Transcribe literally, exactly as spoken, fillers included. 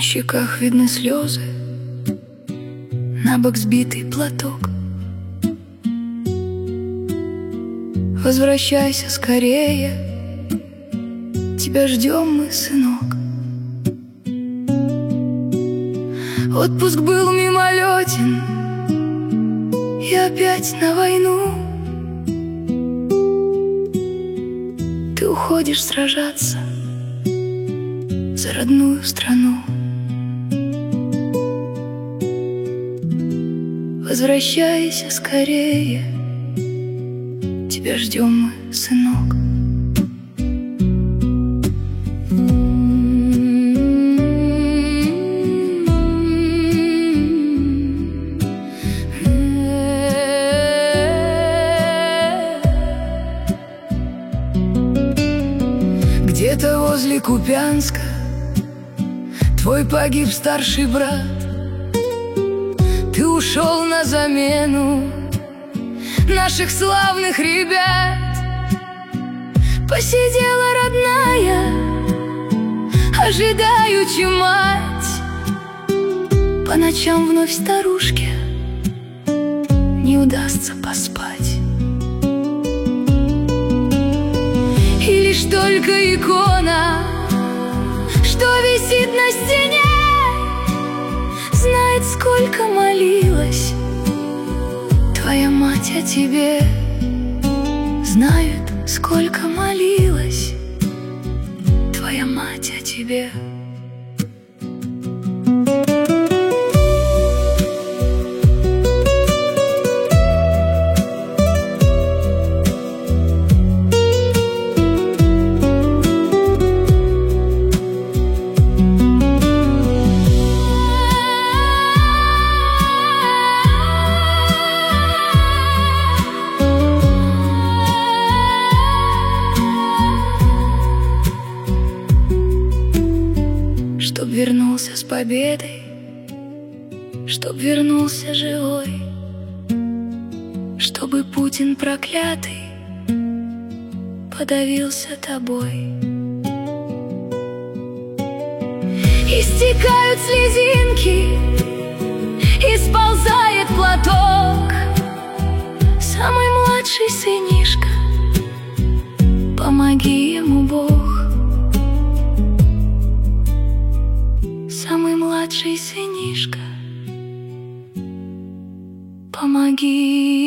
щеках видны слезы, на бок сбитый платок. Возвращайся скорее, тебя ждем мы, сынок. Отпуск был мимолетен, и опять на войну ты уходишь сражаться за родную страну. Возвращайся скорее, тебя ждем мы, сынок. Где-то возле Купянска твой погиб старший брат. Ты ушел на замену наших славных ребят. Посидела родная, ожидаючи мать. По ночам вновь старушке не удастся поспать. И лишь только икона, что висит на стене, знает, сколько молилась твоя мать о тебе. Знает, сколько молилась твоя мать о тебе. Чтоб вернулся с победой, чтоб вернулся живой, чтобы Путин проклятый подавился тобой. Истекают слезинки, и сползает платок. Самый младший сынишка, помоги ему, Бог. Самый младший сынишка, помоги